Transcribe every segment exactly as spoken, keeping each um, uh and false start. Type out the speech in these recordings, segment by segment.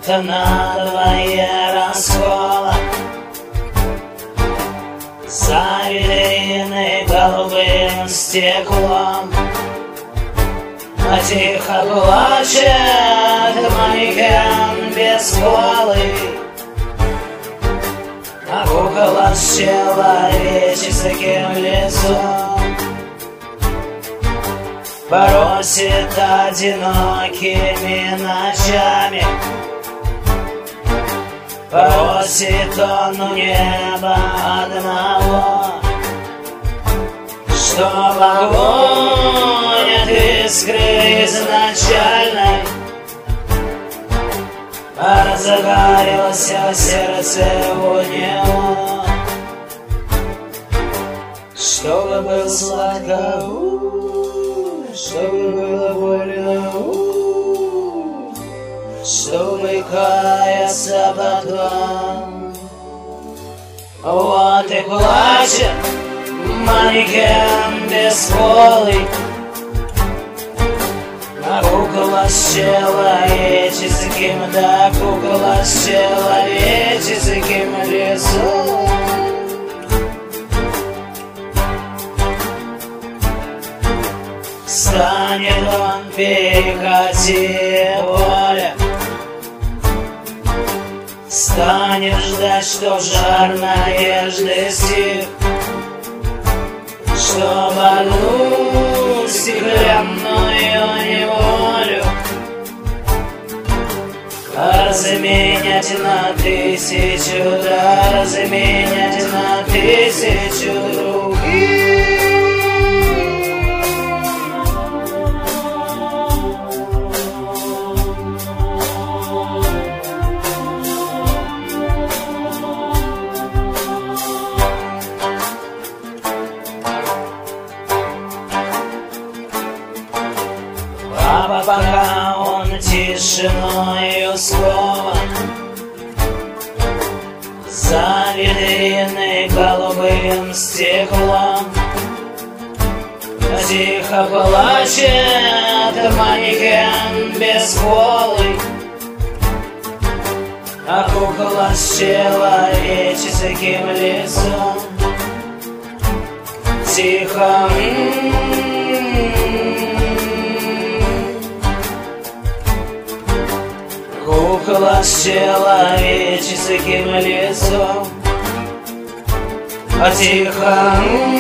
будто надвое раскола. За витриной голубым стеклом а тихо плачет манекен бесполый, а кукола с человеческим лицом бросит одинокими ночами. Просит он у неба одного, чтоб огонь от искры изначальной разгорелся в сердце у него, чтобы был сладко, чтобы было больно, чтобы каяться потом. Вот и плачет манекен бесполый, а кукла с человеческим, да кукла с человеческим лицом. Станет он перекати воля, станет ждать, что жар надежды стих, чтоб одну стеклянную неволю разменять на тысячу, да разменять на тысячу других. А пока он тишиною скован, за витриной голубым стеклом тихо плачет манекен бесполый, а кукла с человеческим лицом тихо кукла с человеческим лицом, а тихо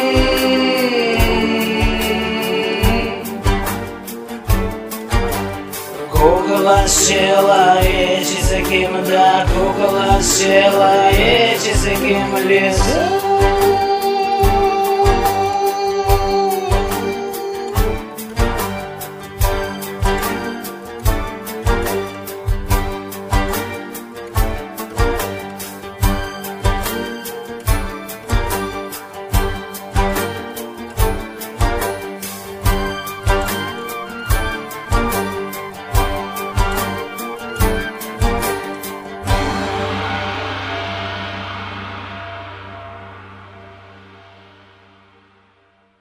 кукла с человеческим, да кукла с человеческим лицом.